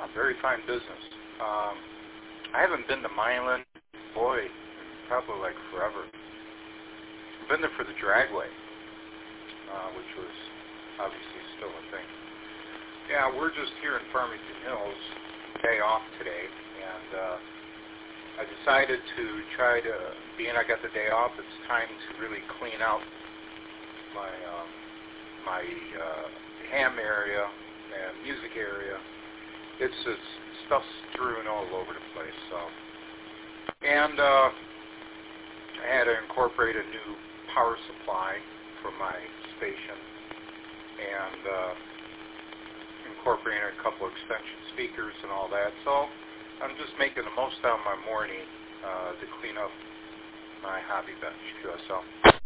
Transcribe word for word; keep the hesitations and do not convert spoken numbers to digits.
Yeah, very fine business. Um, I haven't been to Milan, boy, probably like forever. I've been there for the Dragway, uh, which was obviously still a thing. Yeah, we're just here in Farmington Hills, day off today, and uh, I decided to try to, being I got the day off, it's time to really clean out my um, my uh, ham area and music area. It's just stuff strewn all over the place. So, and uh, I had to incorporate a new power supply for my station, and uh, incorporating a couple extension speakers and all that. So I'm just making the most out of my morning uh, to clean up my hobby bench, Q S L.